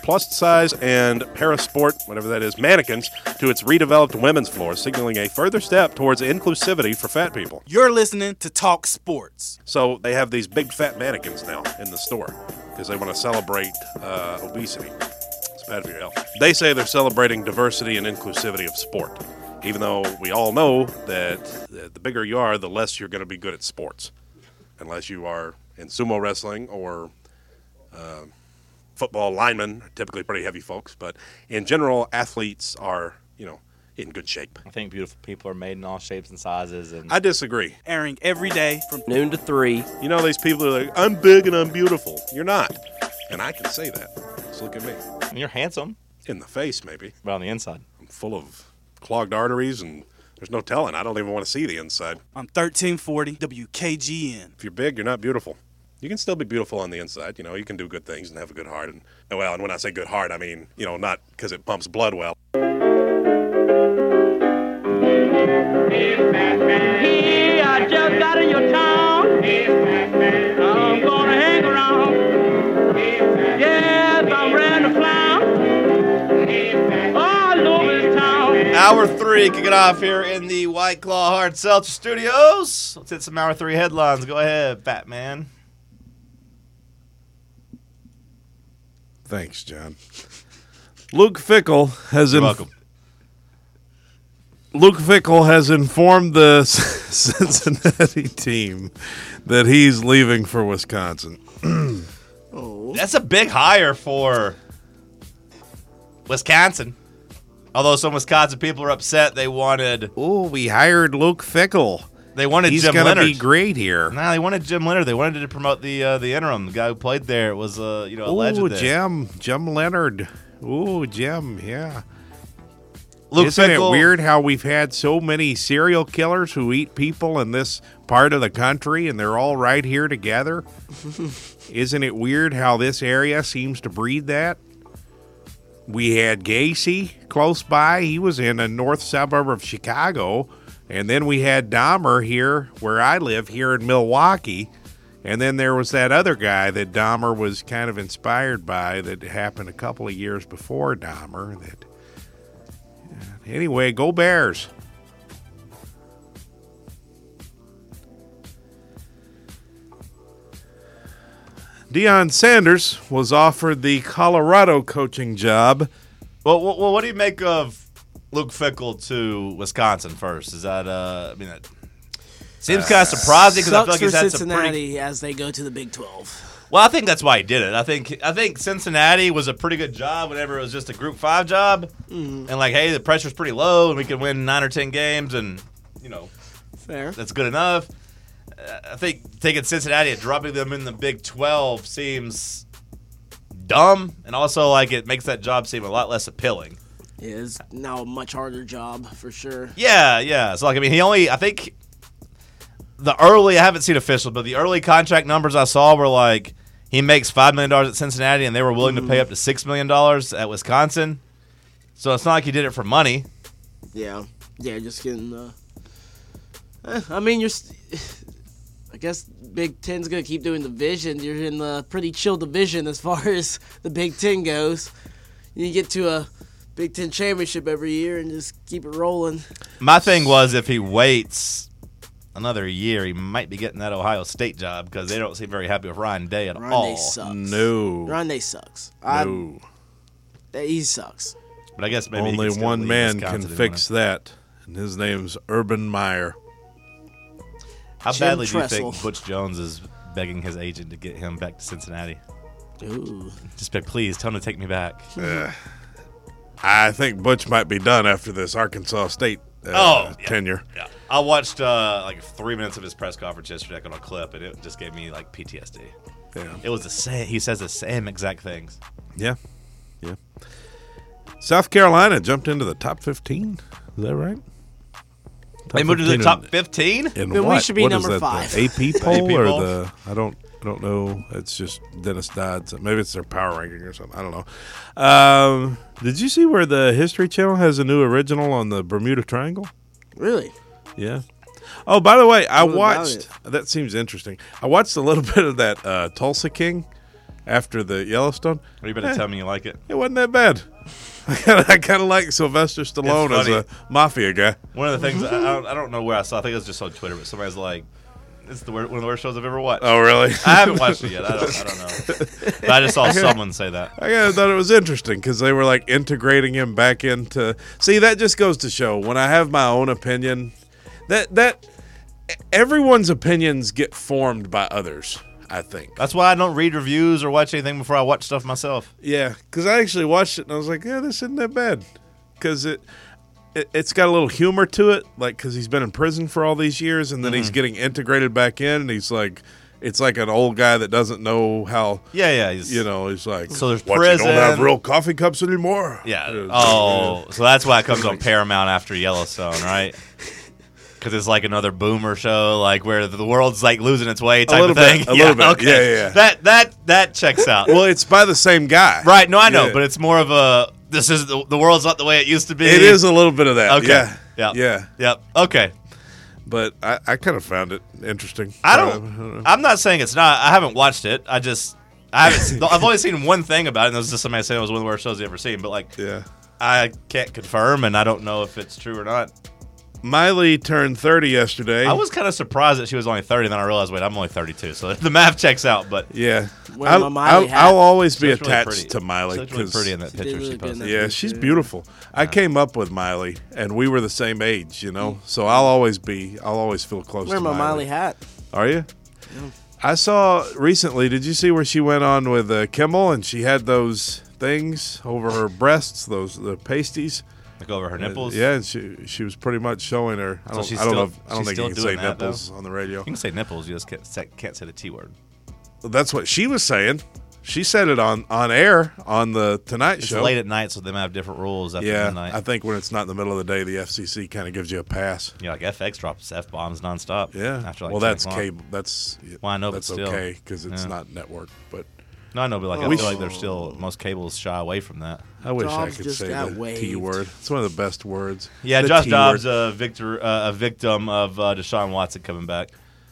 plus-size and parasport, whatever that is, mannequins to its redeveloped women's floor, signaling a further step towards inclusivity for fat people. You're listening to Talk Sports. So they have these big fat mannequins now in the store because they want to celebrate obesity. It's bad for your health. They say they're celebrating diversity and inclusivity of sport, even though we all know that the bigger you are, the less you're going to be good at sports, unless you are in sumo wrestling or football linemen, typically pretty heavy folks. But in general, athletes are, in good shape. I think beautiful people are made in all shapes and sizes. And I disagree. Airing every day from noon to 3. You know, these people are like, I'm big and I'm beautiful. You're not. And I can say that. Just look at me. You're handsome. In the face, maybe. But on the inside. I'm full of clogged arteries, and there's no telling. I don't even want to see the inside. on 1340 WKGN. If you're big, you're not beautiful. You can still be beautiful on the inside. You can do good things and have a good heart. And when I say good heart, I mean, not because it pumps blood well. Hey, I just got in your town. I'm gonna hang around. Yes, I'm ready to fly. All over this town. Hour 3, kick it off here in the White Claw Hard Seltzer Studios. Let's hit some Hour 3 headlines. Go ahead, Batman. Thanks, John. Luke Fickell has informed the Cincinnati team that he's leaving for Wisconsin. That's a big hire for Wisconsin. Although some Wisconsin people are upset, they wanted. Oh, we hired Luke Fickell. They wanted He's Jim gonna Leonard. be great here. No, they wanted Jim Leonard. They wanted to promote the interim. The guy who played there was a legend. Oh, Jim Leonard. Oh, Jim, yeah. Luke Isn't Fickell, it weird how we've had so many serial killers who eat people in this part of the country, and they're all right here together? Isn't it weird how this area seems to breed that? We had Gacy close by. He was in a north suburb of Chicago. And then we had Dahmer here, where I live, here in Milwaukee. And then there was that other guy that Dahmer was kind of inspired by that happened a couple of years before Dahmer. Anyway, go Bears. Deion Sanders was offered the Colorado coaching job. Well, what do you make of Luke Fickell to Wisconsin first? Is that that seems kind of surprising because I feel like he's had some Cincinnati as they go to the Big 12. Well, I think that's why he did it. I think Cincinnati was a pretty good job whenever it was just a Group 5 job, and hey, the pressure's pretty low, and we can win 9 or 10 games, and Fair. that's good enough. I think taking Cincinnati and dropping them in the Big 12 seems dumb, and also it makes that job seem a lot less appealing. It is now a much harder job for sure. Yeah. So I think I haven't seen official, but the early contract numbers I saw were he makes $5 million at Cincinnati, and they were willing to pay up to $6 million at Wisconsin. So it's not like he did it for money. Yeah, just getting. I guess Big Ten's gonna keep doing the division. You're in the pretty chill division as far as the Big Ten goes. You get to a Big Ten championship every year and just keep it rolling. My thing was if he waits another year, he might be getting that Ohio State job because they don't seem very happy with Ryan Day at all. Ryan Day sucks. No. Ryan Day sucks. No. He sucks. But I guess maybe Only he can still one leave man Wisconsin can if he fix that, and his name's Urban Meyer. How Jim badly do you Tressel. think Butch Jones is begging his agent to get him back to Cincinnati? Ooh. Just please tell him to take me back. I think Butch might be done after this Arkansas State tenure. Yeah. I watched 3 minutes of his press conference yesterday on a clip, and it just gave me PTSD. Yeah. It was the same. He says the same exact things. Yeah. South Carolina jumped into the top 15. Is that right? They moved to the top 15? In Then we what? should be What is number that, 5. The AP poll AP or poll? the I don't know. It's just Dennis Dodd's. Maybe it's their power ranking or something. I don't know. Did you see where the History Channel has a new original on the Bermuda Triangle? Really? Yeah. Oh, by the way, I What about watched. That seems interesting. I watched a little bit of that Tulsa King after the Yellowstone. Or you better tell me you like it. It wasn't that bad. I kind of like Sylvester Stallone as a mafia guy. One of the things I don't know where I saw. I think it was just on Twitter, but somebody's like, "It's one of the worst shows I've ever watched." Oh, really? I haven't watched it yet. I don't know. But I just saw someone say that. I kind of thought it was interesting because they were like integrating him back into. See, that just goes to show when I have my own opinion, that everyone's opinions get formed by others. I think That's why I don't read reviews or watch anything before I watch stuff myself. Yeah, because I actually watched it and I was like, yeah, this isn't that bad. Because it's got a little humor to it, like because he's been in prison for all these years and then he's getting integrated back in and he's like, it's like an old guy that doesn't know how. Yeah. He's like, So there's what, prison. You don't have real coffee cups anymore. Yeah. Oh, so that's why it comes on Paramount after Yellowstone, right? Because it's like another boomer show, like where the world's like losing its way type of thing. A little bit. Okay. Yeah. That checks out. Well, it's by the same guy. Right. No, I know, Yeah. but it's more of a. This is the world's not the way it used to be. It is a little bit of that. Okay. Yeah. Yeah. Yeah. Yep. Okay. But I kind of found it interesting. I don't. I'm not saying it's not. I haven't watched it. I haven't. I've only seen one thing about it, and it was just somebody saying it was one of the worst shows I've ever seen. But like, Yeah. I can't confirm, and I don't know if it's true or not. Miley turned 30 yesterday. I was kind of surprised that she was only 30, and then I realized, wait, I'm only 32, so the math checks out. But Yeah. Wearing my Miley hat. I'll always be she looks really attached pretty. to Miley. She looks really 'cause- pretty in that did picture really she good in posted. that Yeah, picture. she's beautiful. I came up with Miley, and we were the same age, you know. So I'll always feel close Wearing to my Miley hat. Are you? I saw recently. Did you see where she went on with Kimmel and she had those things over her breasts, the pasties? Like over her nipples. Yeah, and she was pretty much showing her. I don't she's know. still- I don't she's think you still can say doing that, nipples on the radio. You can say nipples, you just can't say the T word. That's what she was saying. She said it on air on the Tonight It's Show. late at night, so they might have different rules after Yeah, midnight. I think when it's not in the middle of the day, the FCC kind of gives you a pass. Yeah, like FX drops F-bombs nonstop. Yeah. After like well, 10 that's o'clock. cable. That's Well, I know, but that's still. okay because it's Yeah. not network. But No, I know, but like I We feel like sh- there's still most cables shy away from that. I wish I Dobbs could just say got the T waived. word. It's one of the best words. Yeah, The Josh T Dobbs, word. a victim of Deshaun Watson coming back.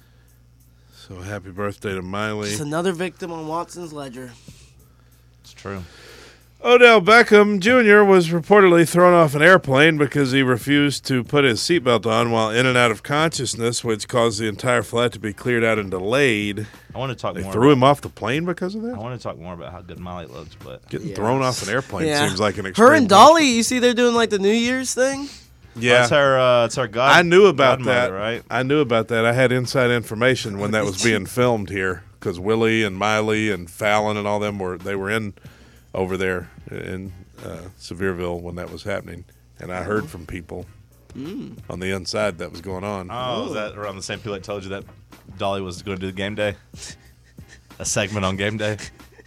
So happy birthday to Miley. Just another victim on Watson's ledger. It's true. Odell Beckham Jr. was reportedly thrown off an airplane because he refused to put his seatbelt on while in and out of consciousness, which caused the entire flight to be cleared out and delayed. I want to talk They more. threw him off the plane because of I that? want to talk more about how good Miley looks, but Getting Yeah. thrown off an airplane Yeah. seems like an extreme. Her and Dolly, you see they're doing like the New Year's thing? Yeah. it's her god. I knew about godmother, that. right? I knew about that. I had inside information when that was being filmed here because Willie and Miley and Fallon and all them were in over there in Sevierville when that was happening, and I heard from people on the inside that was going on. Oh, is that around the same people that told you that Dolly was going to do game day? A segment on game day?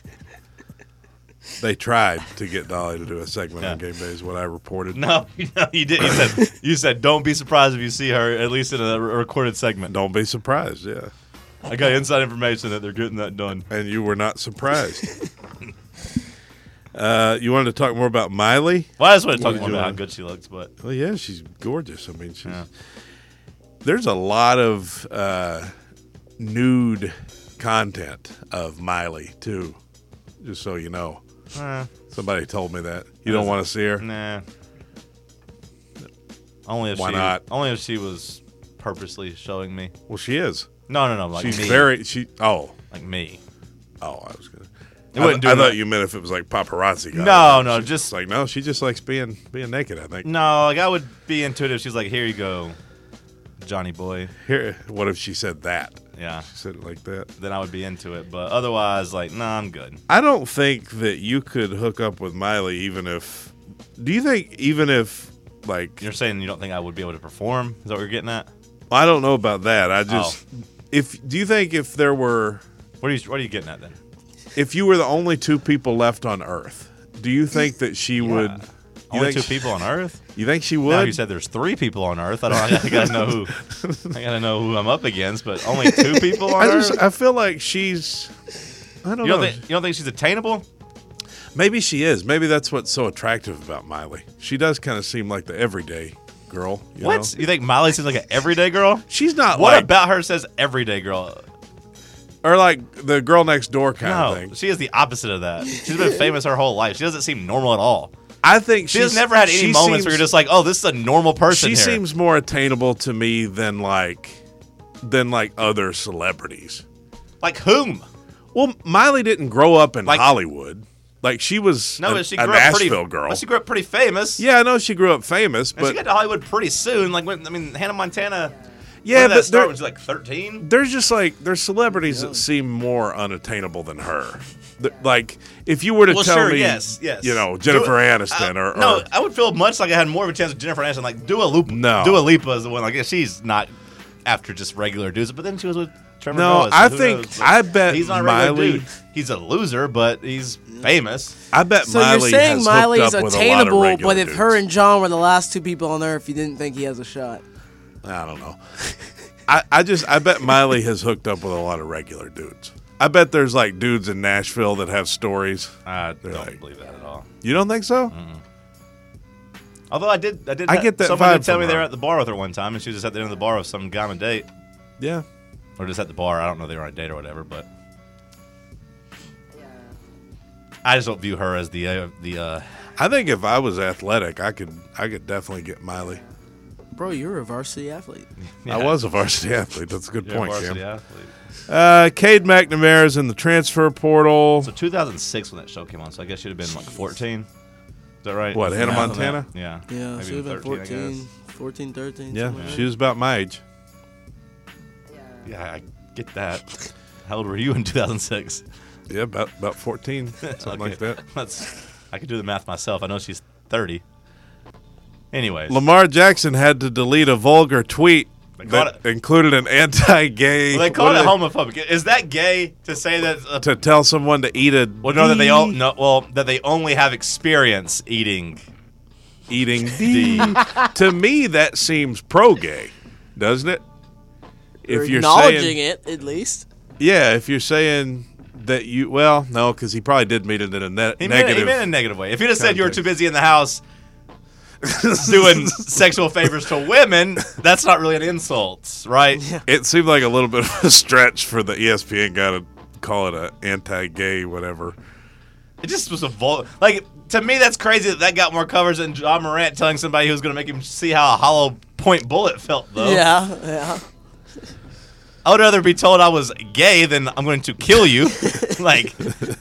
They tried to get Dolly to do a segment on Yeah. Game Day, is what I reported. No, you didn't. You said don't be surprised if you see her at least in a recorded segment. Don't be surprised, yeah. I got inside information that they're getting that done. And you were not surprised. You wanted to talk more about Miley? Well, I just want to talk What more you about how doing? good she looks, but Well, yeah, she's gorgeous. I mean, she's. Yeah. There's a lot of nude content of Miley too. Just so you know, somebody told me that. You don't want to see her. nah. Only if Why she, not? Only if she was purposely showing me. Well, she is. No, like She's me. very. She. Oh, like me. I was gonna. It wouldn't do I that. thought you meant if it was like paparazzi. Guy. No, She's just- like no. She just likes being naked. I think. No, like I would be into it if she's like, "Here you go, Johnny boy." Here, what if she said that? Yeah, She said it like that. then I would be into it. But otherwise, like, nah, I'm good. I don't think that you could hook up with Miley even if. Do you think even if like You're saying you don't think I would be able to perform? Is that what you're getting at? I don't know about that. I just do you think if there were What are you getting at then? if you were the only two people left on Earth, do you think that she would? You Only think two people on Earth. You think she Now would? you said there's 3 people on Earth. I gotta know who. I gotta know who I'm up against. But only 2 people on Earth. I feel like she's. I don't You know. don't think she's attainable? Maybe she is. Maybe that's what's so attractive about Miley. She does kind of seem like the everyday girl. You What? know? You think Miley seems like an everyday girl? She's not What like. about her says everyday girl? Or like the girl next door kind of No, thing. she is the opposite of that. She's been famous her whole life. She doesn't seem normal at all. I think She has never had any moments where you're just like, oh, this is a normal person She here. seems more attainable to me than like other celebrities. Like whom? Well, Miley didn't grow up in Like- Hollywood. Like she was No, a, but she a grew up pretty. Nashville girl. Well, she grew up pretty famous. Yeah, I know she grew up famous, And she but got to Hollywood pretty soon. Like when Hannah Montana. yeah, when did that but start when she was like 13. there's just like there's celebrities that seem more unattainable than her. Like if you were to Well, tell sure, me, yes. you know, Jennifer Aniston or no, I would feel much like I had more of a chance with Jennifer Aniston. Like Dua Lipa. No. Dua Lipa is the one. Like she's not after just regular dudes, but then she was with Trevor No, Noah. so I who think knows? I bet he's not a regular Miley. dude. He's a loser, but he's famous. I bet So Miley you're saying has Miley's hooked up with a lot of attainable, regular but if dudes. her and John were the last two people on Earth, you didn't think he has a shot. I don't know. I bet Miley has hooked up with a lot of regular dudes. I bet there's like dudes in Nashville that have stories. I They're don't like- believe that at all. You don't think so? Although I get that. Someone vibe did tell from me they her. were at the bar with her one time, and she was just at the end of the bar with some guy on a date, Yeah. or just at the bar. I don't know if they were on a date or whatever, but I just don't view her as the I think if I was athletic, I could definitely get Miley. Bro, you're a varsity athlete. Yeah. I was a varsity athlete. That's a good You're a point, varsity Cam. athlete. Cade McNamara's in the transfer portal. So 2006 when that show came on, so I guess you'd have been like 14. Is that right? What, Hannah Yeah. Montana? Yeah. Yeah, Maybe should have been 13, I 14, guess. 14, 13. Yeah, something like she was about my age. Yeah, I get that. How old were you in 2006? Yeah, about 14, something like that. I could do the math myself. I know she's 30. Anyways. Lamar Jackson had to delete a vulgar tweet They caught that included an anti-gay. Well, they call what it do homophobic. Is that gay to say that? to tell someone to eat a Well, no, that they all no. Well, that they only have experience eating. eating D. To me, that seems pro-gay, doesn't it? You're If you're acknowledging saying, it, at least. yeah, if you're saying that you, well, no, because he probably did mean it in a He meant negative. it in a negative way. If you'd have said you were context. too busy in the house doing sexual favors to women, that's not really an insult, right? It seemed like a little bit of a stretch for the ESPN guy to call it a anti-gay whatever. It just was like to me that's crazy that got more coverage than John Morant telling somebody who was going to make him see how a hollow point bullet felt. Though Yeah. I would rather be told I was gay than I'm going to kill you. Like,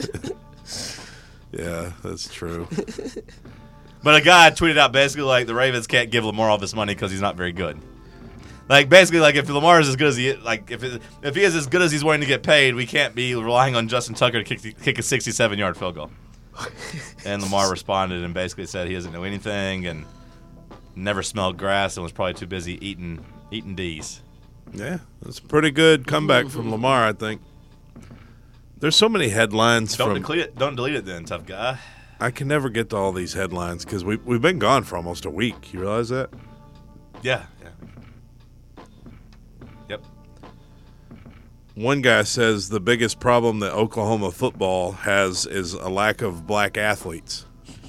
Yeah, that's true. but a guy tweeted out basically like the Ravens can't give Lamar all this money because he's not very good. Like basically like if Lamar is as good as he like if he is as good as he's willing to get paid, we can't be relying on Justin Tucker to kick a 67-yard field goal. And Lamar responded and basically said he doesn't know anything and never smelled grass and was probably too busy eating D's. Yeah, that's a pretty good comeback from Lamar, I think. There's so many headlines Don't from. delete it then, tough guy. I can never get to all these headlines because we've been gone for almost a week. You realize that? Yeah. Yep. One guy says the biggest problem that Oklahoma football has is a lack of black athletes.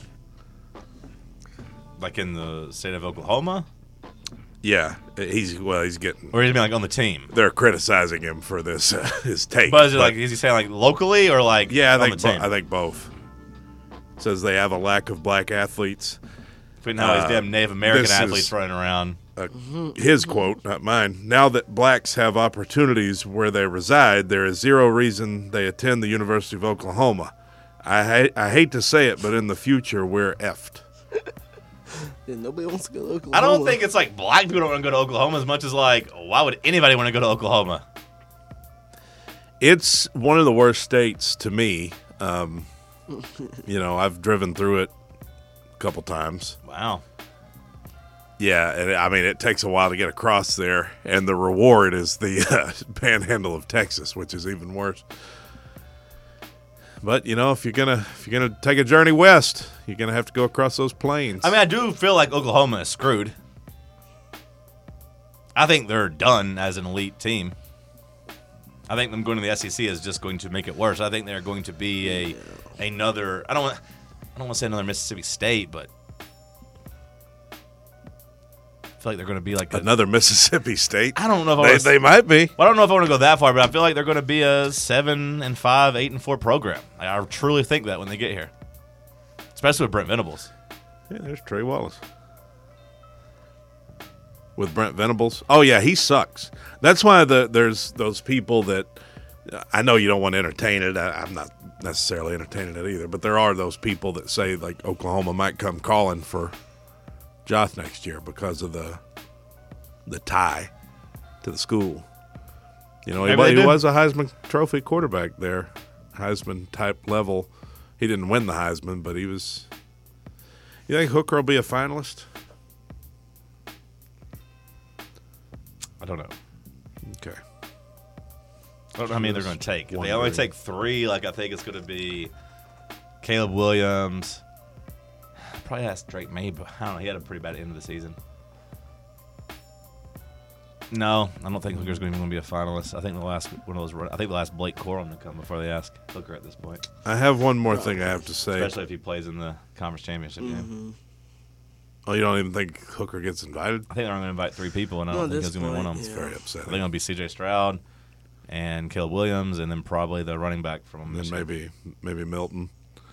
Like in the state of Oklahoma? Yeah, he's getting. Or you mean like on the team? They're criticizing him for this his take. But is he saying like locally or like yeah, on the team? I think both. Says they have a lack of black athletes. But now these damn Native American this athletes is- running around. His quote, not mine. Now that blacks have opportunities where they reside, there is zero reason they attend the University of Oklahoma. I hate to say it, but in the future, we're effed. Yeah, nobody wants to go to Oklahoma. I don't think it's like black people don't want to go to Oklahoma as much as like why would anybody want to go to Oklahoma? It's one of the worst states to me. I've driven through it a couple times. Wow. Yeah, and I mean, it takes a while to get across there, and the reward is the panhandle of Texas, which is even worse. But if you're gonna take a journey west, you're gonna have to go across those plains. I mean, I do feel like Oklahoma is screwed. I think they're done as an elite team. I think them going to the SEC is just going to make it worse. I think they're going to be another. I don't want to say another Mississippi State, but feel like they're going to be like Another Mississippi State. I don't know if I was, They might be. I don't know if I want to go that far, but I feel like they're going to be a 7-5, 8-4 program. I truly think that when they get here, especially with Brent Venables. Yeah, there's Trey Wallace. With Brent Venables. Oh, yeah, he sucks. That's why there's those people that I know you don't want to entertain it. I'm not necessarily entertaining it either, but there are those people that say, like, Oklahoma might come calling for Joth next year because of the tie to the school. You know, Maybe he they do. was a Heisman Trophy quarterback there, Heisman-type level. He didn't win the Heisman, but he was – you think Hooker will be a finalist? I don't know. Okay. I don't know how many they're going to take. If they only Wondering. take 3, like I think it's going to be Caleb Williams. Probably ask Drake May, but I don't know. He had a pretty bad end of the season. No, I don't think Hooker's going to be a finalist. I think the last Blake Corum to come before they ask Hooker at this point, I have one more thing I have to say. especially if he plays in the conference championship game. Oh, you don't even think Hooker gets invited? I think they're only going to invite 3 people, and I Well, don't think at he's this going to be one of point, them. It's very I upsetting. think it'll be C.J. Stroud and Caleb Williams, and then probably the running back from And Michigan. then maybe Milton.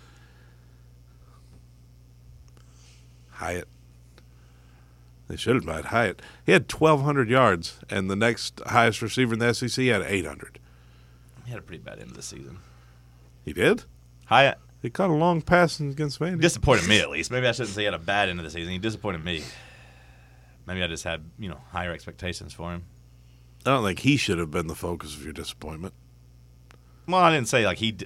Hyatt. They should invite Hyatt. He had 1,200 yards, and the next highest receiver in the SEC had 800. He had a pretty bad end of the season. He did? Hyatt He caught a long pass against Vandy. disappointed me at least. Maybe I shouldn't say he had a bad end of the season. He disappointed me. Maybe I just had higher expectations for him. I don't think he should have been the focus of your disappointment. Well, I didn't say like he.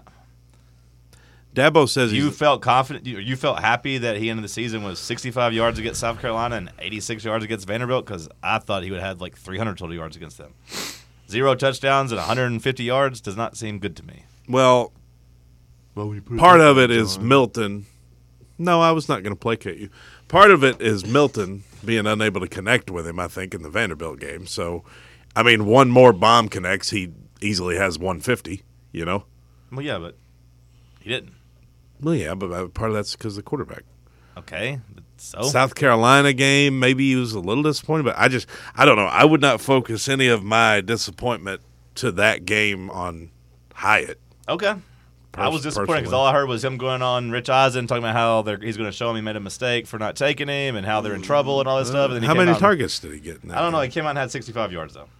Dabo says You he's felt confident. You felt happy that he ended the season with 65 yards against South Carolina and 86 yards against Vanderbilt, because I thought he would have had like 300 total yards against them. 0 touchdowns and 150 yards does not seem good to me. well. Part of it is Milton. No, I was not going to placate you. Part of it is Milton being unable to connect with him, I think, in the Vanderbilt game. So, I mean, one more bomb connects, he easily has 150, you know? Well, yeah, but he didn't. Well, yeah, but part of that's because of the quarterback. Okay, but so South Carolina game, maybe he was a little disappointed, but I don't know. I would not focus any of my disappointment to that game on Hyatt. okay. I was disappointed because personally. all I heard was him going on Rich Eisen talking about how he's going to show him he made a mistake for not taking him and how they're in trouble and all this stuff. And then he How came many out and- targets did he get in that I don't know. game? He came out and had 65 yards though.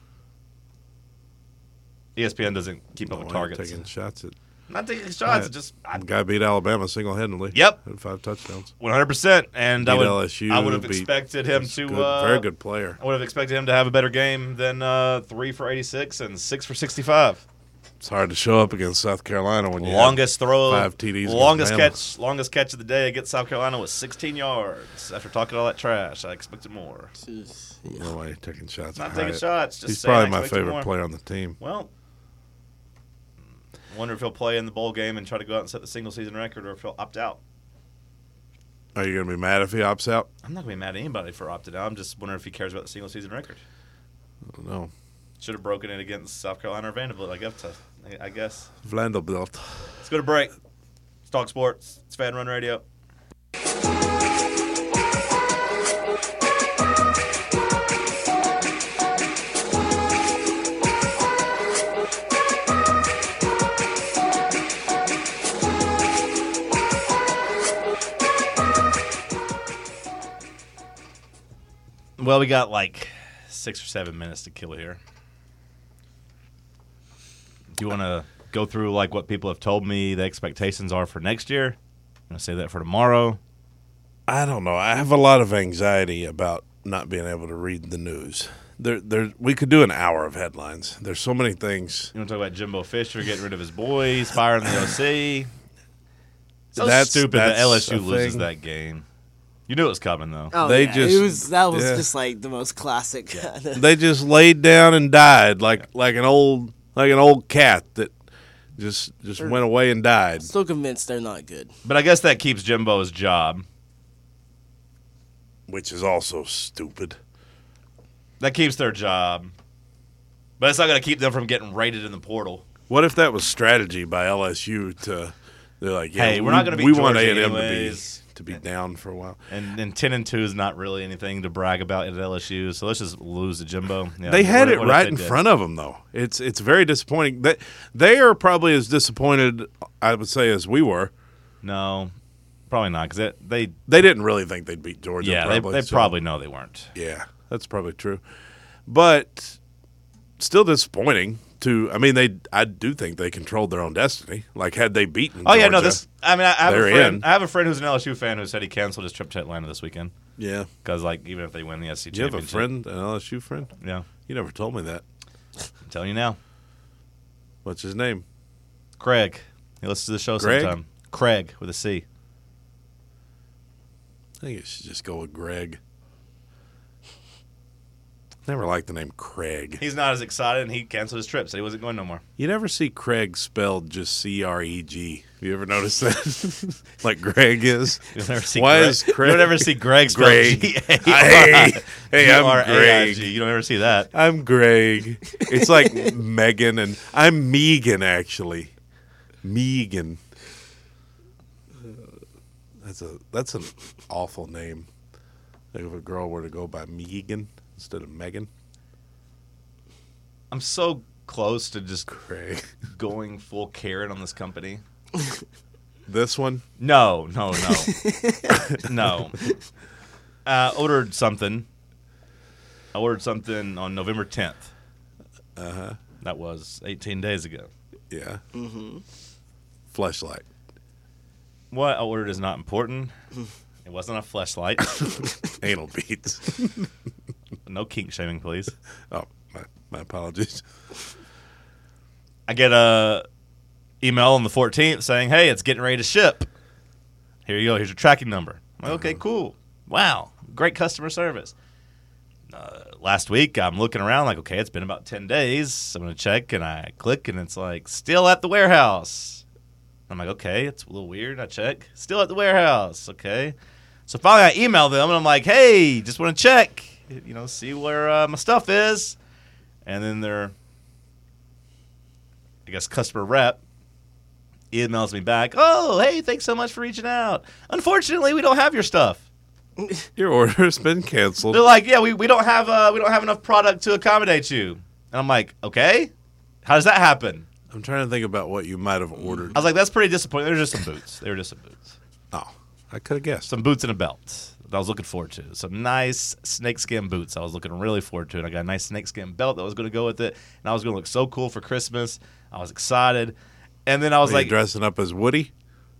ESPN doesn't keep up with No, targets. taking shots at Not taking shots. Just the guy beat Alabama single-handedly. Yep. Had 5 touchdowns. 100%. And I Beat would LSU. I would have beat- expected him he's to good, very good player. I would have expected him to have a better game than 3 for 86 and 6 for 65. It's hard to show up against South Carolina when you Longest throw, 5 TDs against longest catch of the day against South Carolina was 16 yards. After talking all that trash, I expected more. have no way taking shots. Not at taking Hyatt. shots. Just He's saying probably I my expected favorite more. player on the team. Well, wonder if he'll play in the bowl game and try to go out and set the single season record, or if he'll opt out. Are you going to be mad if he opts out? I'm not gonna be mad at anybody for opting out. I'm just wondering if he cares about the single season record. I don't know. Should have broken it against South Carolina or Vanderbilt, I guess. Vanderbilt. Let's go to break. Let's talk sports. It's Fan Run Radio. Well, we got like 6 or 7 minutes to kill here. Do you want to go through like what people have told me the expectations are for next year? I'm going to say that for tomorrow. I don't know. I have a lot of anxiety about not being able to read the news. We could do an hour of headlines. There's so many things. You want to talk about Jimbo Fisher getting rid of his boys, firing the OC? So That's- stupid that that's LSU a loses thing. that game. You knew it was coming, though. Oh, They yeah. just- that was yeah. just like the most classic. kind of- They just laid down and died like an old cat that just went away and died. Still convinced they're not good. But I guess that keeps Jimbo's job. Which is also stupid. That keeps their job. But it's not going to keep them from getting rated in the portal. What if that was strategy by LSU to? They're like, yeah, Hey, we're not gonna beat we want Georgia A&M anyways. to be down for a while. And 10-2 is not really anything to brag about at LSU, so let's just lose to Jimbo. Yeah, They had what- it what if right they in did? front of them, though. It's very disappointing. They are probably as disappointed, I would say, as we were. No, probably not, because they They didn't really think they'd beat Georgia. yeah, probably, they so- probably know they weren't. Yeah, that's probably true. But still disappointing. I do think they controlled their own destiny. Like, had they beaten Oh yeah, no, Georgia- I have They're a friend. in. I have a friend who's an LSU fan who said he canceled his trip to Atlanta this weekend Yeah. because like even if they win the SEC Do you have a championship, friend, an LSU friend? yeah, You never told me that. I'm telling you now, What's his name? Craig. He listens to the show Greg? sometime. Craig with a C. I think you should just go with Greg. Never liked the name Craig. He's not as excited, and he canceled his trip, so he wasn't going no more. You never see Craig spelled just C-R-E-G. You ever notice that? Like Greg is? You'll never see. Why Greg. is Craig? You'll never see Greg spelled Greg. G-A-R-I. Hey, I'm Greg. G-R-A-I-G. You don't ever see that. I'm Greg. It's like Megan, and I'm Megan, actually. Megan. That's an awful name. Like if a girl were to go by Megan instead of Megan. I'm so close to just Craig. going full Karen on this company. This one? No. No. Ordered something. I ordered something on November 10th. Uh-huh. That was 18 days ago. Yeah. Mm-hmm. Fleshlight. What I ordered is not important. It wasn't a fleshlight. Anal beads. No kink shaming, please. Oh, my apologies. I get a email on the 14th saying, hey, it's getting ready to ship. Here you go. Here's your tracking number. I'm like, okay, cool. Wow. Great customer service. Last week, I'm looking around like, okay, it's been about 10 days. I'm going to check, and I click, and it's like, still at the warehouse. I'm like, okay, it's a little weird. I check. Still at the warehouse. Okay. So finally, I email them, and I'm like, hey, just want to check, see where my stuff is. And then their, I guess, customer rep emails me back, oh, hey, thanks so much for reaching out. Unfortunately, we don't have your stuff. Your order's been canceled. They're like, yeah, we don't have enough product to accommodate you. And I'm like, okay, how does that happen? I'm trying to think about what you might have ordered. I was like, that's pretty disappointing. They were just some boots. Oh, I could have guessed. Some boots and a belt that I was looking forward to. Some nice snakeskin boots I was looking really forward to. And I got a nice snakeskin belt that was going to go with it. And I was going to look so cool for Christmas. I was excited. And then I was Were you like, dressing up as Woody?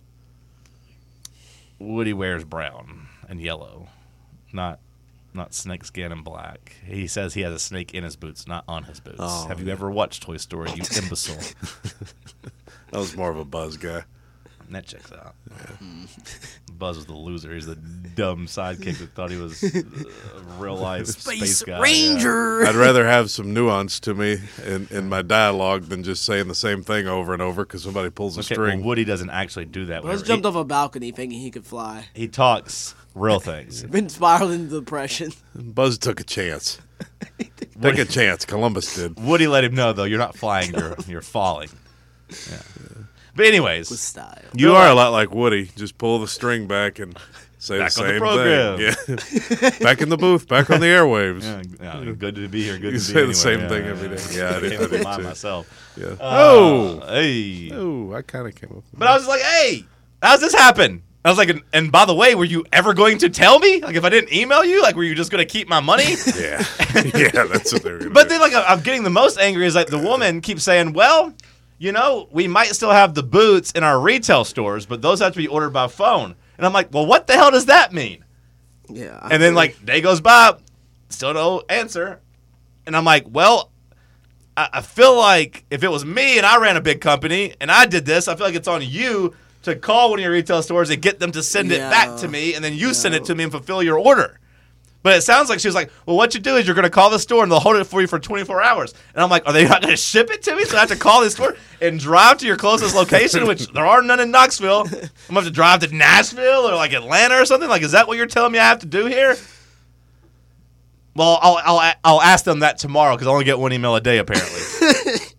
Woody wears brown and yellow, not snakeskin and black. He says he has a snake in his boots, not on his boots. Oh, Have you ever watched Toy Story, you imbecile? That was more of a Buzz guy. That checks out. Buzz was the loser. He's the dumb sidekick that thought he was a real life space guy. Ranger. I'd rather have some nuance to me in my dialogue than just saying the same thing over and over because somebody pulls a Okay, string. well, Woody doesn't actually do that. Buzz whenever jumped off a balcony thinking he could fly. he talks real things. Been spiraled into depression. Buzz took a chance. Take a chance. Columbus did. Woody let him know, though, you're not flying, you're falling. Yeah. But anyways, With style. You are a lot like Woody. Just pull the string back and say Back the on the same program. thing. Yeah. Back in the booth. Back on the airwaves. yeah, good to be here. Good You to be say the anyway. same thing every day. Yeah, I I do- can't I do remind too. myself. Yeah. Hey. Oh, I kind of came up with But I was like, hey, how's this happen? I was like, and by the way, were you ever going to tell me? Like, if I didn't email you, like, were you just going to keep my money? Yeah. Yeah, that's what they were going to But do. then, like, I'm getting the most angry is like the woman keeps saying, well, we might still have the boots in our retail stores, but those have to be ordered by phone. And I'm like, well, what the hell does that mean? Yeah. And then, like, day goes by, still no answer. And I'm like, well, I feel like if it was me and I ran a big company and I did this, I feel like it's on you to call one of your retail stores and get them to send it back to me, and then you send it to me and fulfill your order. But it sounds like she was like, well, what you do is you're going to call the store and they'll hold it for you for 24 hours. And I'm like, are they not going to ship it to me? So I have to call this store and drive to your closest location, which there are none in Knoxville. I'm going to have to drive to Nashville or like Atlanta or something. Like, is that what you're telling me I have to do here? Well, I'll ask them that tomorrow because I only get one email a day apparently.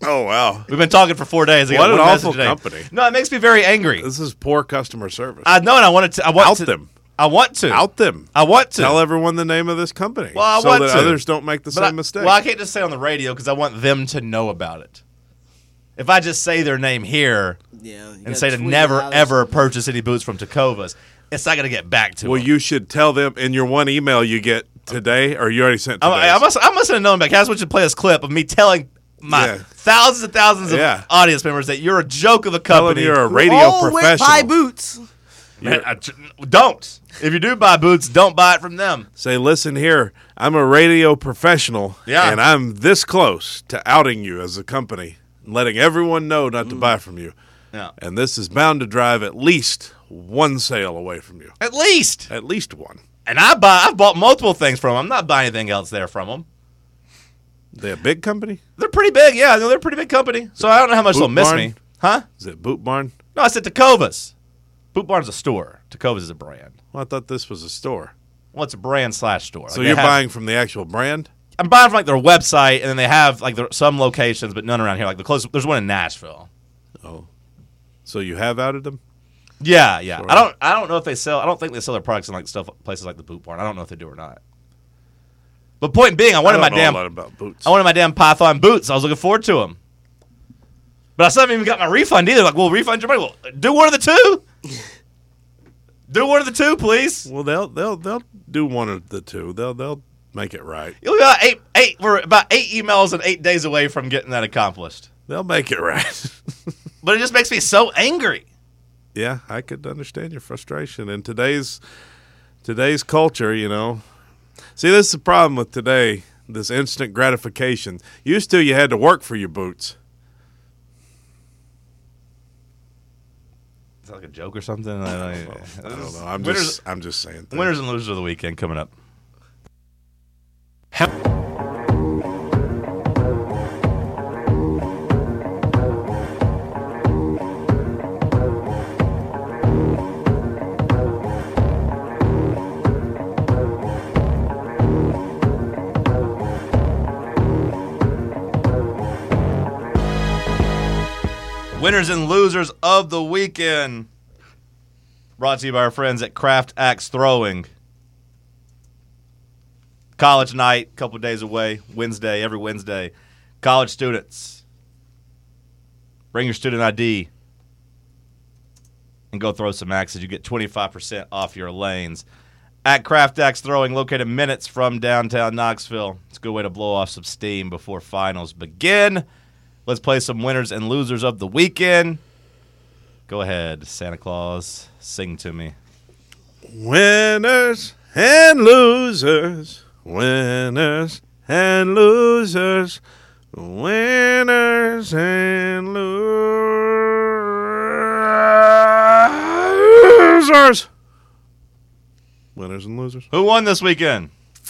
Oh, wow. We've been talking for 4 days. I got What an one message awful today. company. No, it makes me very angry. This is poor customer service. I know, and I want to. Out them. I want to. Out them. I want to. Tell everyone the name of this company Well, I so want that to. others don't make the But same mistake. Well, I can't just say on the radio because I want them to know about it. If I just say their name here Yeah. you and gotta say to tweet never out. ever purchase any boots from Tecovas, it's not going to get back to Well, them. you should tell them in your one email you get today, or you already sent today. I must have known back. I just want you to play this clip of me telling my thousands and thousands of audience members that you're a joke of a Tell them company. you're a Who radio all went professional. buy boots. Man, don't. If you do buy boots, don't buy it from them. Say, listen here, I'm a radio professional, Yeah. and I'm this close to outing you as a company, and letting everyone know not to buy from you. Yeah. And this is bound to drive at least one sale away from you. At least. At least one. And I've bought multiple things from them. I'm not buying anything else there from them. They a big company? They're pretty big. Yeah, no, they're a pretty big company. So I don't know how much Boot they'll miss Barn? me. Huh? Is it Boot Barn? No, I said Tecovas. Boot Barn's a store. Tecovas is a brand. Well, I thought this was a store. Well, it's a brand / store. So Like, you're they have- buying from the actual brand? I'm buying from like their website, and then they have like some locations, but none around here. Like the closest, there's one in Nashville. Oh. So you have outed them? Yeah. Sure. I don't know if they sell. I don't think they sell their products in like places like the Boot Barn. I don't know if they do or not. But point being, I wanted I my don't know damn a lot about boots. I wanted my damn Python boots. I was looking forward to them. But I still haven't even got my refund either. Like, we'll refund your money. Well, do one of the two. Do one of the two, please. Well, they'll do one of the two. They'll make it right. You'll be about we're about 8 emails and 8 days away from getting that accomplished. They'll make it right. But it just makes me so angry. Yeah, I could understand your frustration in today's culture. You know, see, this is the problem with today. This instant gratification. Used to, you had to work for your boots. Is that like a joke or something? I I don't know. I'm just saying. Things. Winners and losers of the weekend coming up. Winners and losers of the weekend. Brought to you by our friends at Craft Axe Throwing. College night, a couple of days away, every Wednesday. College students, bring your student ID and go throw some axes. You get 25% off your lanes. At Craft Axe Throwing, located minutes from downtown Knoxville. It's a good way to blow off some steam before finals begin. Let's play some winners and losers of the weekend. Go ahead, Santa Claus. Sing to me. Winners and losers. Winners and losers. Winners and losers. Winners and losers. Who won this weekend?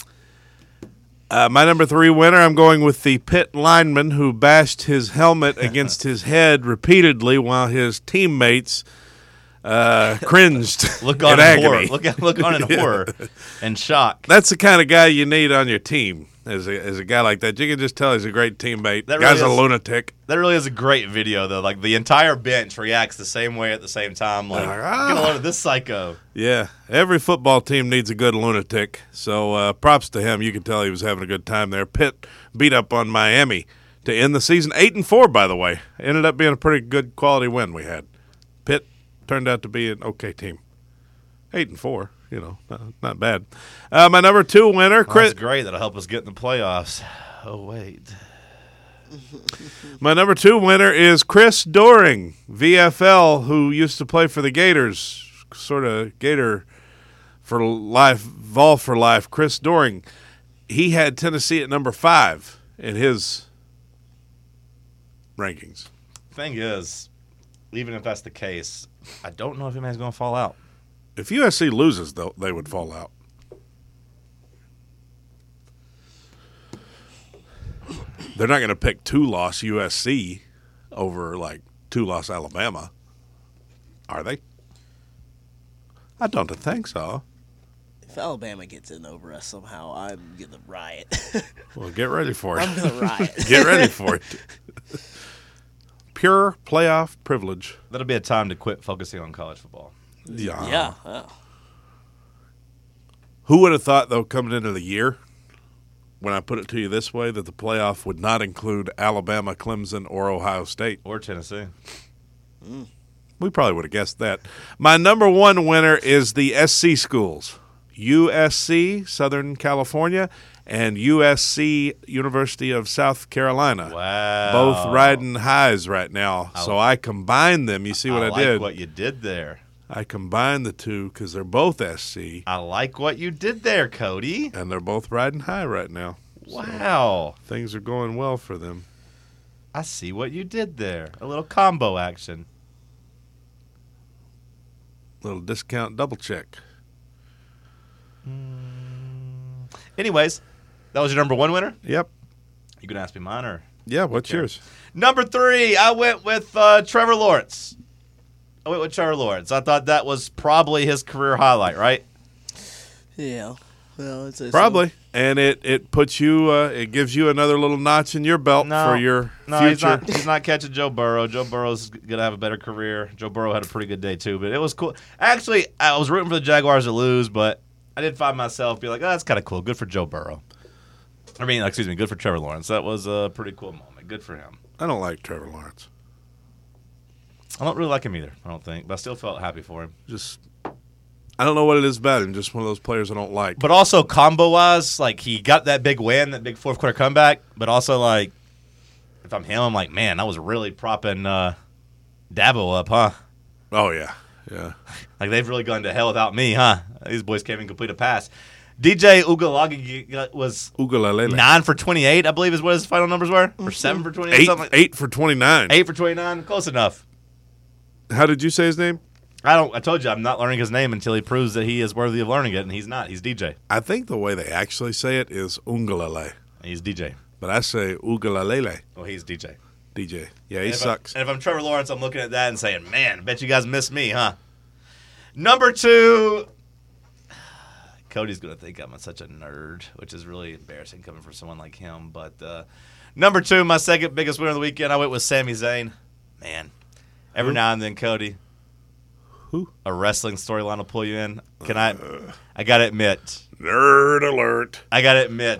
My number 3 winner, I'm going with the pit lineman who bashed his helmet against his head repeatedly while his teammates cringed Look on in in horror. agony. Look on in horror and shock. That's the kind of guy you need on your team. As a guy like that, you can just tell he's a great teammate. That Guy's really a is- lunatic. That really is a great video, though. Like, the entire bench reacts the same way at the same time. Like, get a load of this psycho. Yeah, every football team needs a good lunatic. So props to him. You can tell he was having a good time there. Pitt beat up on Miami to end the season 8-4. By the way, ended up being a pretty good quality win we had. Pitt turned out to be an okay team. 8-4, you know, not bad. My number 2 winner, Oh, Chris. that's great. That'll help us get in the playoffs. Oh, wait. My number 2 winner is Chris Doring, VFL, who used to play for the Gators, sort of Gator for life, Vol for life. Chris Doring, he had Tennessee at number 5 in his rankings. Thing is, even if that's the case, I don't know if anybody's going to fall out. If USC loses, though, they would fall out. They're not going to pick 2-loss USC over, like, 2-loss Alabama, are they? I don't think so. If Alabama gets in over us somehow, I'm gonna riot. Well, get ready for it. I'm gonna riot. Get ready for it. Pure playoff privilege. That'll be a time to quit focusing on college football. Yeah. Yeah. Who would have thought, though, coming into the year, when I put it to you this way, that the playoff would not include Alabama, Clemson, or Ohio State? Or Tennessee. We probably would have guessed that. My number one winner is the SC schools. USC, Southern California, and USC, University of South Carolina. Wow. Both riding highs right now. So I combined them. You see what I like did? what you did there. I combined the two because they're both SC, I like what you did there, Cody. and they're both riding high right now. Wow. Things are going well for them. I see what you did there. A little combo action. Little discount double check. Anyways, that was your number one winner? Yep. You gonna ask me mine or? Yeah, what's Okay. yours? Number 3, I went with Trevor Lawrence. I thought that was probably his career highlight, right? Yeah. Well, it's Probably. And it puts you, it gives you another little notch in your belt for your future. He's not catching Joe Burrow. Joe Burrow's going to have a better career. Joe Burrow had a pretty good day, too. But it was cool. Actually, I was rooting for the Jaguars to lose, but I did find myself be like, oh, that's kind of cool. Good for Joe Burrow. Good for Trevor Lawrence. That was a pretty cool moment. Good for him. I don't like Trevor Lawrence. I don't really like him either, I don't think. But I still felt happy for him. Just, I don't know what it is about him. Just one of those players I don't like. But also, combo-wise, like, he got that big win, that big fourth-quarter comeback. But also, like, if I'm him, I'm like, man, I was really propping Dabo up, huh? Oh, yeah. Yeah. Like, they've really gone to hell without me, huh? These boys can't even complete a pass. DJ Ugalagi was Ugalele. 9 for 28, I believe is what his final numbers were. Or 7 for 28, something like 8 for 29. 8 for 29, close enough. How did you say his name? I told you, I'm not learning his name until he proves that he is worthy of learning it, and he's not. He's DJ. I think the way they actually say it is Ungalele. He's DJ. But I say Ugalele. Well, he's DJ. DJ. Yeah, he And sucks. And if I'm Trevor Lawrence, I'm looking at that and saying, man, I bet you guys miss me, huh? Number 2, Cody's going to think I'm such a nerd, which is really embarrassing coming from someone like him. But number 2, my second biggest winner of the weekend, I went with Sami Zayn. Man, every now and then, Cody, Who? a wrestling storyline will pull you in. I got to admit. Nerd alert. I got to admit,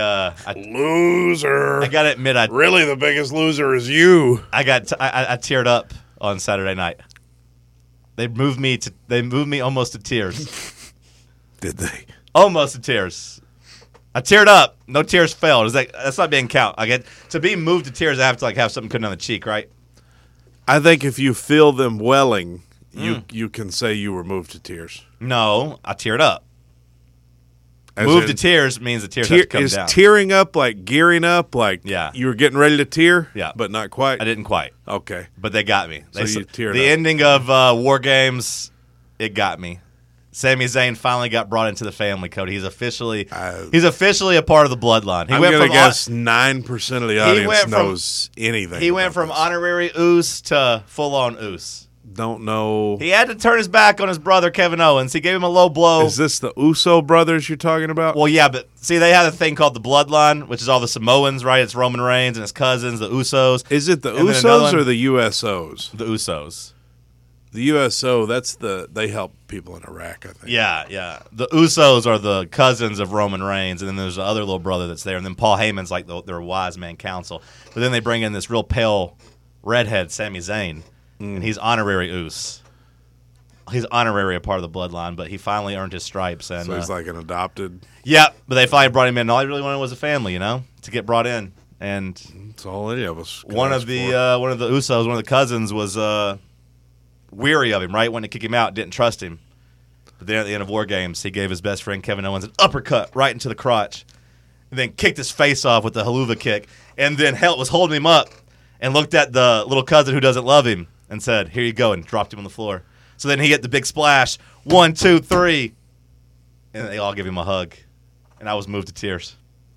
Loser. I got to admit, Really, the biggest loser is you. I teared up on Saturday night. They moved me almost to tears. Did they? Almost to tears. I teared up. No tears fell. That's not being count. To be moved to tears, I have to have something coming down the cheek, right? I think if you feel them welling, you can say you were moved to tears. No, I teared up. As Moved in, to tears means the tears have to come is down. tearing up like gearing up, like Yeah. you were getting ready to tear, Yeah. but not quite? I didn't quite, Okay. but they got me. So you teared the up. ending of War Games, it got me. Sami Zayn finally got brought into the family, Cody. He's officially a part of the bloodline. I'm going to guess 9% of the audience knows anything. He went about from this. honorary Oos to full-on Oos. Don't know. He had to turn his back on his brother, Kevin Owens. He gave him a low blow. Is this the Uso brothers you're talking about? Well, yeah, but see, they have a thing called the Bloodline, which is all the Samoans, right? It's Roman Reigns and his cousins, the Usos. Is it the and then another Usos or one- the USOs? The Usos. The USO, they help people in Iraq, I think. Yeah. The Usos are the cousins of Roman Reigns, and then there's the other little brother that's there, and then Paul Heyman's like their wise man council. But then they bring in this real pale redhead, Sami Zayn, and he's honorary Us. He's honorary a part of the bloodline, but he finally earned his stripes. And So he's like an adopted. yeah, but they finally brought him in. All he really wanted was a family, to get brought in. And That's all any of us. could one ask of the for. Usos, one of the cousins, was weary of him. Right, wanted to kick him out, didn't trust him. But then at the end of War Games, he gave his best friend Kevin Owens an uppercut right into the crotch, and then kicked his face off with the haluva kick. And then Helt was holding him up and looked at the little cousin who doesn't love him and said, "Here you go," and dropped him on the floor. So then he hit the big splash. 1, 2, 3. And they all give him a hug. And I was moved to tears.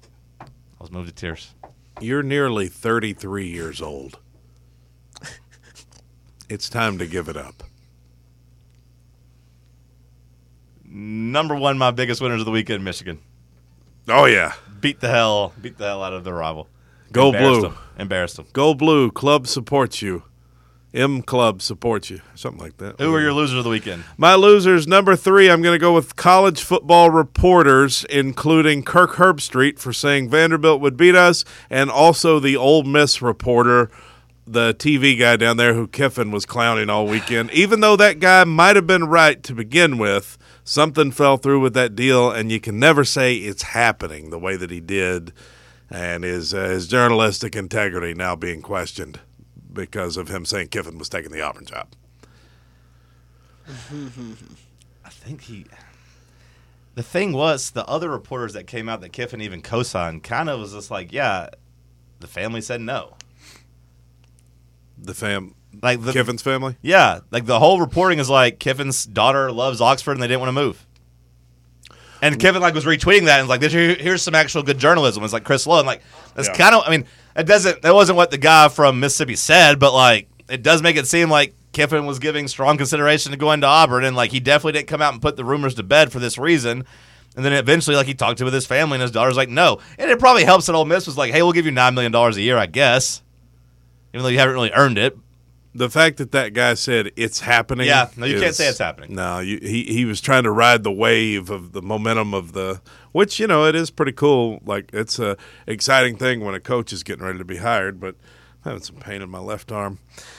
You're nearly 33 years old. It's time to give it up. number one, my biggest winners of the weekend, Michigan. Oh, yeah. Beat the hell out of their rival. Go Embarrassed Blue. them. Embarrassed them. Go Blue. Club supports you. M Club supports you. Something like that. Who are your losers of the weekend? My losers, number 3, I'm going to go with college football reporters, including Kirk Herbstreit for saying Vanderbilt would beat us, and also the Ole Miss reporter, the TV guy down there who Kiffin was clowning all weekend. Even though that guy might have been right to begin with, something fell through with that deal, and you can never say it's happening the way that he did, and his journalistic integrity now being questioned because of him saying Kiffin was taking the Auburn job. I think the thing was, the other reporters that came out that Kiffin even co-signed kind of was just like, yeah, the family said no. Kiffin's family? Yeah, like the whole reporting is like Kiffin's daughter loves Oxford and they didn't want to move. And Kiffin was retweeting that and was like, here's some actual good journalism. It's like Chris Lowe. And that's kind of, that wasn't what the guy from Mississippi said, but it does make it seem like Kiffin was giving strong consideration to going to Auburn, and he definitely didn't come out and put the rumors to bed for this reason. And then eventually, he talked to with his family, and his daughter's like, no. And it probably helps that Ole Miss was like, hey, we'll give you $9 million a year, I guess, even though you haven't really earned it. The fact that guy said it's happening. Yeah, no, you can't say it's happening. No, he was trying to ride the wave of the momentum of which, it is pretty cool. It's a exciting thing when a coach is getting ready to be hired, but I'm having some pain in my left arm.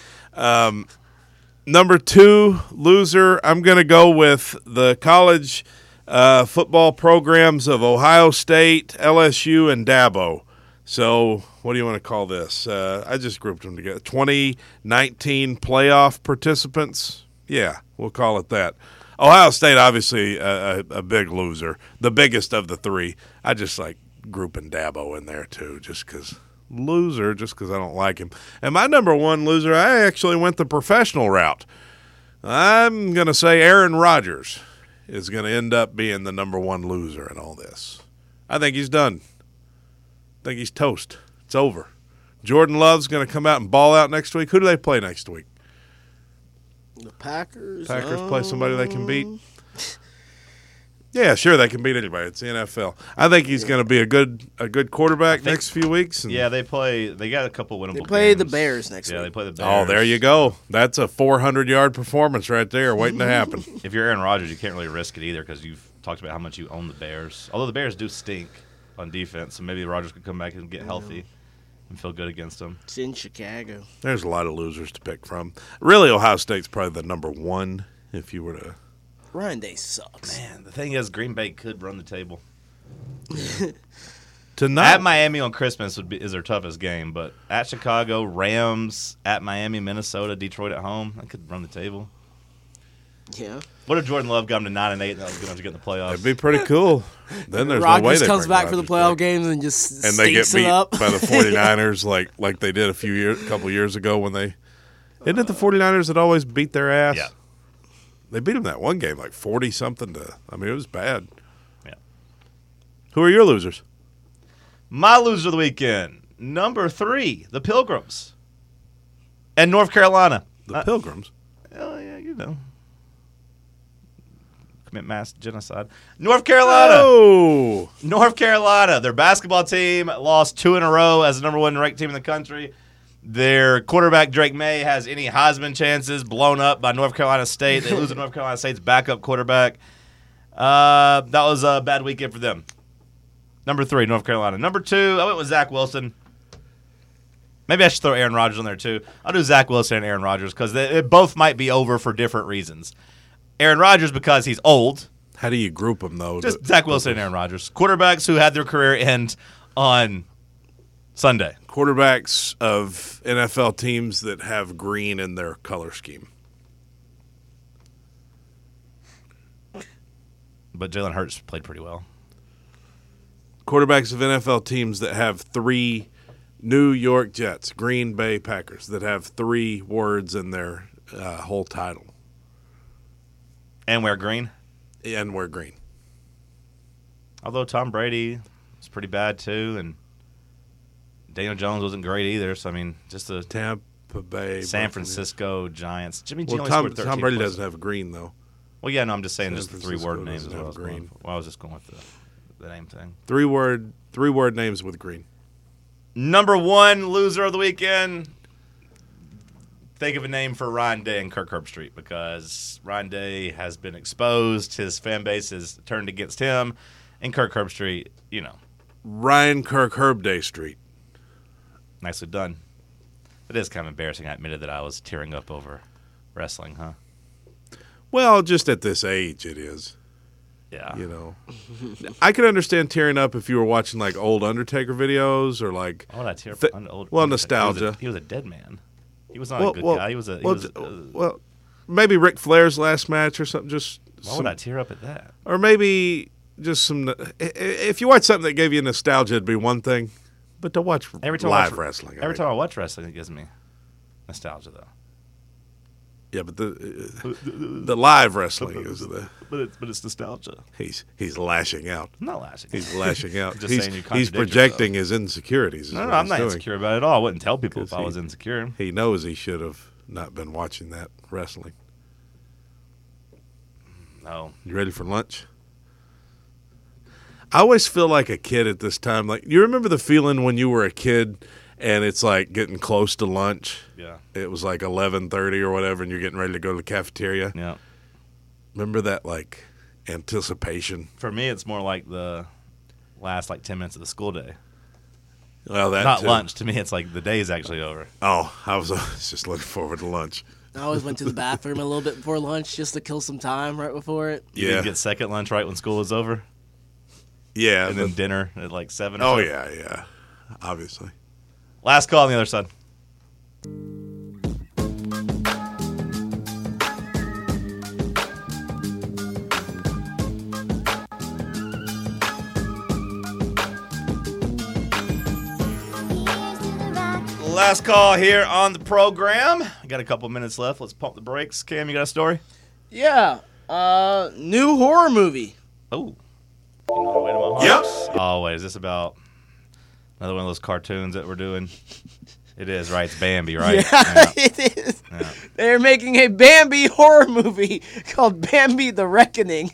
Number 2, loser, I'm going to go with the college football programs of Ohio State, LSU, and Dabo. So what do you want to call this? I just grouped them together. 2019 playoff participants? Yeah, we'll call it that. Ohio State, obviously, a big loser, the biggest of the 3. I just like grouping Dabo in there, too, just because I don't like him. And my number 1 loser, I actually went the professional route. I'm going to say Aaron Rodgers is going to end up being the number 1 loser in all this. I think he's done. I think he's toast. It's over. Jordan Love's going to come out and ball out next week. Who do they play next week? The Packers. Packers play somebody they can beat. Yeah, sure, they can beat anybody. It's the NFL. I think he's going to be a good quarterback next few weeks. Yeah, they got a couple winnable games. They play the Bears next week. Yeah, they play the Bears. Oh, there you go. That's a 400-yard performance right there waiting to happen. If you're Aaron Rodgers, you can't really risk it either because you've talked about how much you own the Bears. Although the Bears do stink on defense, so maybe Rodgers could come back and get healthy and feel good against them. It's in Chicago. There's a lot of losers to pick from. Really, Ohio State's probably the number 1 if you were to. Ryan Day sucks. Man, the thing is, Green Bay could run the table. Tonight, at Miami on Christmas is their toughest game, but at Chicago, Rams, at Miami, Minnesota, Detroit at home, I could run the table. Yeah. What if Jordan Love got them to 9-8 and that was going to get in the playoffs? that'd be pretty cool. Then there's Rodgers no way they comes bring back for the Rodgers playoff back. games and just And they get stinks it beat up. by the 49ers like they did a couple years ago when they – isn't it the 49ers that always beat their ass? Yeah. They beat them that one game 40-something to – it was bad. Yeah. Who are your losers? My loser of the weekend, number 3, the Pilgrims. And North Carolina. The Pilgrims? Oh, yeah, commit mass genocide. North Carolina. Oh! North Carolina. Their basketball team lost 2 in a row as the number 1 ranked team in the country. Their quarterback, Drake May, has any Heisman chances blown up by North Carolina State. They lose to North Carolina State's backup quarterback. That was a bad weekend for them. Number 3, North Carolina. Number 2, I went with Zach Wilson. Maybe I should throw Aaron Rodgers on there, too. I'll do Zach Wilson and Aaron Rodgers because they both might be over for different reasons. Aaron Rodgers because he's old. How do you group them, though? Just Zach Wilson and Aaron Rodgers. Quarterbacks who had their career end on Sunday. Quarterbacks of NFL teams that have green in their color scheme. But Jalen Hurts played pretty well. Quarterbacks of NFL teams that have 3 New York Jets, Green Bay Packers, that have 3 words in their whole title. And wear green. And we're green. Although Tom Brady was pretty bad, too, and Daniel Jones wasn't great either. So, just the Tampa Bay. San Francisco Giants. Jimmy G Well, only Tom scored 13 Brady plus. doesn't have green, though. Well, yeah, no, I'm just saying San just the Francisco three-word names. doesn't As well. have green. Well, I was just going with the name thing. Three word names with green. Number one loser of the weekend. Think of a name for Ryan Day and Kirk Herbstreit, because Ryan Day has been exposed. His fan base has turned against him. And Kirk Herbstreit, Ryan Kirk Herb Day Street. nicely done. It is kind of embarrassing. I admitted that I was tearing up over wrestling, huh? Well, just at this age, it is. Yeah. I could understand tearing up if you were watching like old Undertaker videos or like. Why would I tear up? Well, nostalgia. He was a dead man. He was not a good guy. He was well, maybe Ric Flair's last match or something. Why would I tear up at that? Or maybe just some. If you watch something that gave you nostalgia, it'd be one thing. But to watch live wrestling, every time I watch wrestling, it gives me nostalgia, though. Yeah, but the live wrestling is the. But it's nostalgia. He's lashing out. I'm not lashing. He's lashing out. Just saying you he's contradict projecting his insecurities. is No, what I'm he's not doing. insecure about it at all. I wouldn't tell people if Because I was insecure. He knows he should have not been watching that wrestling. No. You ready for lunch? I always feel like a kid at this time. Like, you remember the feeling when you were a kid and it's like getting close to lunch? Yeah. It was like 11:30 or whatever, and you're getting ready to go to the cafeteria. Yeah. Remember that, like, anticipation? For me, it's more like the last 10 minutes of the school day. Well, that Not too. lunch. To me, it's like the day is actually over. Oh, I was just looking forward to lunch. I always went to the bathroom a little bit before lunch just to kill some time right before it. You Yeah. didn't get second lunch right when school is over, Yeah. and then dinner at 7 or Oh, so. yeah. Obviously. Last call on the other side. Last call here on the program. We got a couple minutes left. Let's pump the brakes. Cam, you got a story? Yeah. New horror movie. Oh. You know the way to my heart. Yep. Oh, wait. Is this about another one of those cartoons that we're doing? It is, right? It's Bambi, right? Yeah, it is. Yeah. They're making a Bambi horror movie called Bambi the Reckoning.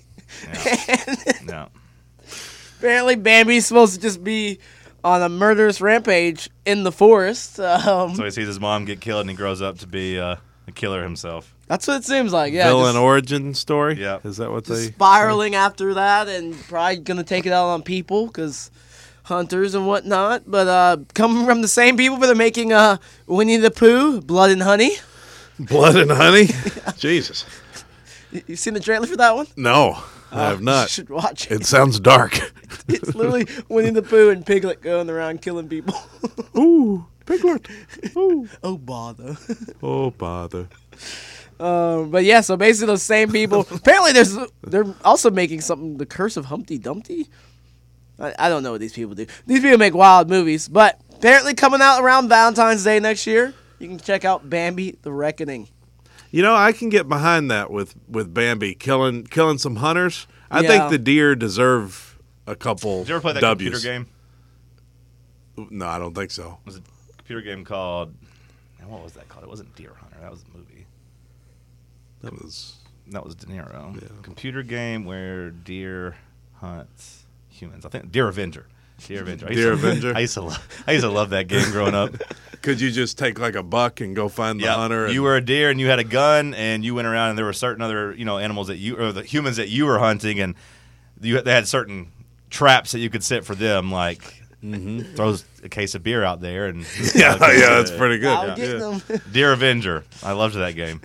Yeah. Apparently, Bambi's supposed to just be on a murderous rampage in the forest. So he sees his mom get killed, and he grows up to be a killer himself. That's what it seems like. Yeah, Villain just origin story? Yeah. Is that what they... spiraling after that, and probably gonna take it out on people because hunters and whatnot. But coming from the same people, but they're making Winnie the Pooh, Blood and Honey. Blood and Honey? Jesus. You seen the trailer for that one? No, I have You not. should watch it. It sounds dark. It's literally Winnie the Pooh and Piglet going around killing people. Ooh, Piglet. Ooh. Oh bother. Oh, bother. But yeah, so basically those same people. Apparently, they're also making something, The Curse of Humpty Dumpty. I don't know what these people do. These people make wild movies, but apparently coming out around Valentine's Day next year. You can check out Bambi the Reckoning. You know, I can get behind that with Bambi killing some hunters. I Yeah. think the deer deserve a couple Did you ever play that W's. computer game? No, I don't think so. It was a computer game called... What was that called? It wasn't Deer Hunter. That was a movie. That was That was De Niro. Yeah. Computer game where deer hunts humans. I think Deer Avenger. Deer Avenger. Deer Avenger. I used to love that game growing up. Could you just take like a buck and go find the Yeah, hunter? And, you were a deer and you had a gun and you went around and there were certain other animals that the humans that you were hunting, and they had certain traps that you could set for them, like throws a case of beer out there and yeah, that's pretty good. I'll get them. Deer Avenger. I loved that game.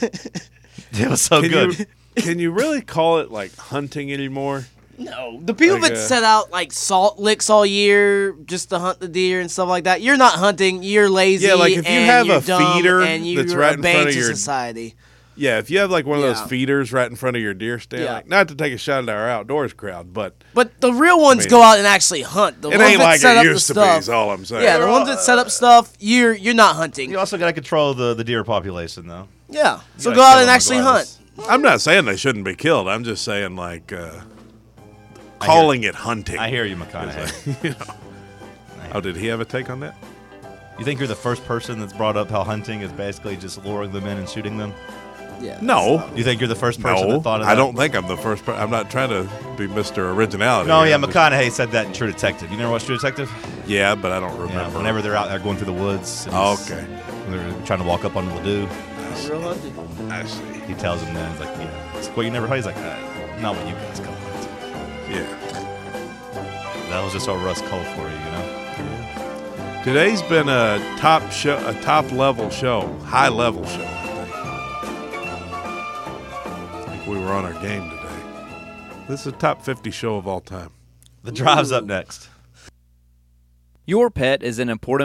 It was so good. Can you really call it like hunting anymore? No, the people Like, that set out like salt licks all year just to hunt the deer and stuff like that. You're not hunting. You're lazy. Yeah, like if you and have you're a dumb, feeder and you're that's right in a bane front of to your- society. Yeah, if you have like one of Yeah. those feeders right in front of your deer stand, Yeah. like, not to take a shot at our outdoors crowd, but But the real ones mean, go out and actually hunt. The it ones ain't that like set it up the used to be. stuff. Is all I'm saying. Yeah, the ones that set up stuff, you're not hunting. You also got to control the deer population, though. Yeah, so gotta go out kill and them actually regardless. hunt. I'm not saying they shouldn't be killed. I'm just saying like calling it hunting. I hear you, McConaughey. Oh, did he have a take on that? You think you're the first person that's brought up how hunting is basically just luring them in and shooting them? Yeah. No. You think you're the first person No, that thought of that? I don't think I'm the first person. I'm not trying to be Mr. Originality. No, here. yeah, I'm just- McConaughey said that in True Detective. You never watched True Detective? Yeah, but I don't Yeah, remember. whenever they're out there going through the woods. And Oh, he's- okay. when they're trying to walk up onto the dew. Real hunting. I see. He tells him that. He's like, yeah. It's like, well, you never heard? He's like, not what you guys call it. Yeah. That was just so Russ Cole for you, you know? Today's been a top show, a top level show, high level show. I think we were on our game today. This is a top 50 show of all time. The drive's up next. Your pet is an important